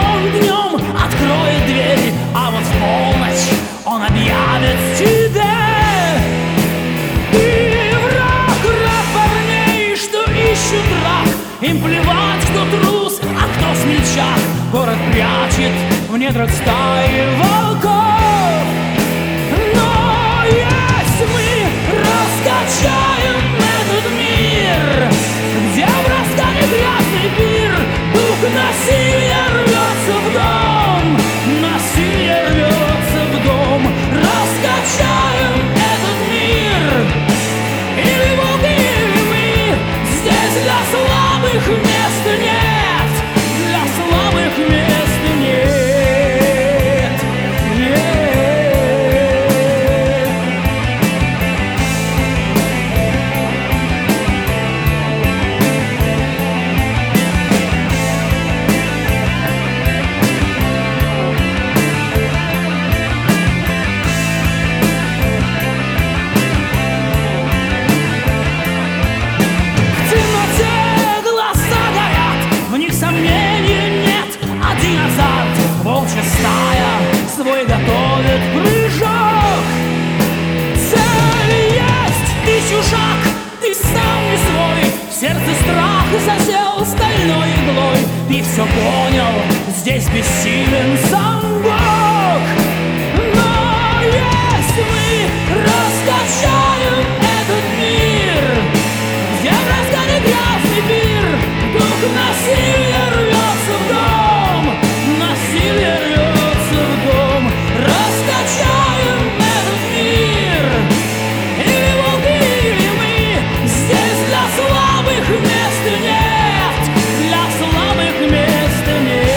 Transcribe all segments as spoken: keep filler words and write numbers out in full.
он днем откроет дверь, а вот в полночь он объявит тебе. Ты враг, враг парней, что ищут рак. Им плевать, кто трус, а кто смельчак. Город прячет в недрах стаи волков. Но если мы раскачаем этот мир, где в раскане грязный пир, дух насилия рвется в дом, насилие рвется в дом. Раскачаем этот мир, или волки, или мы. Здесь для слабых места нет, для слабых места нет, нет. В темноте глаза горят, в них сомнений нет. Один азарт, волчья стая свой готовит прыжок. Цель есть, ты чужак, ты сам не свой. В сердце страх засел стальной иглой. Ты все понял, здесь бессилен сам Бог. Но если мы раскачаем этот мир, где в разгаре грязный пир, дух насилия рвется в дом, насилие рвется в дом. Раскачаем этот мир, или волки, или мы. Здесь для слабых места нет, для слабых места нет.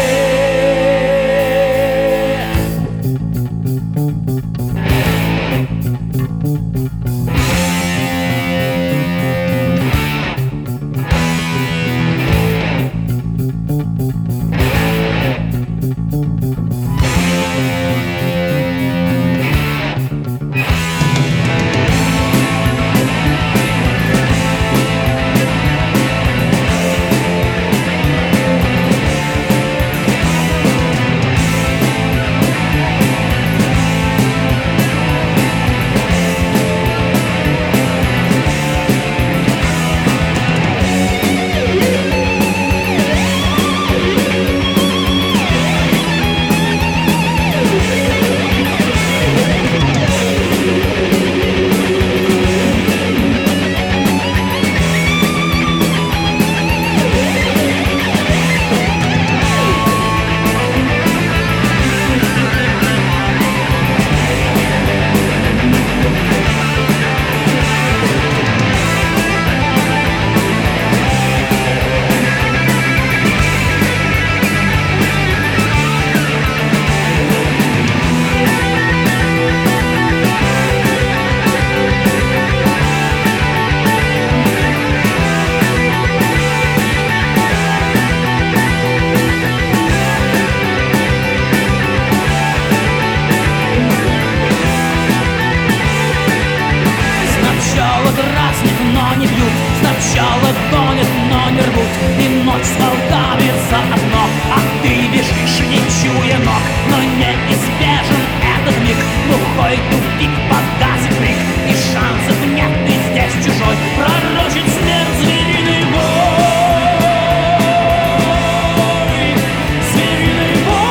Сначала дразнят, но не бьют, сначала гонят, но не рвут, и ночь с волками заодно. А ты бежишь, не чуя ног, но неизбежен этот миг. Глухой тупик, погасит крик, и шансов нет, ты здесь чужой. Пророчит смерть звериный бой, звериный бой.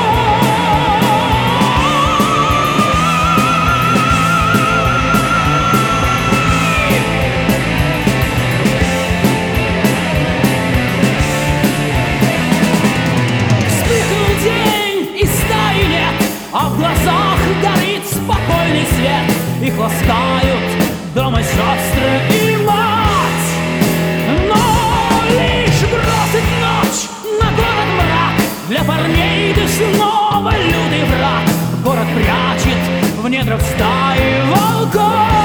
Вспыхнул день, и стаи нет, а в глазах горит спокойный свет. Их ласкают дома сестры и мать, но лишь бросит ночь на город мрак. Для парней ты снова лютый враг. Город прячет в недрах стаи волков.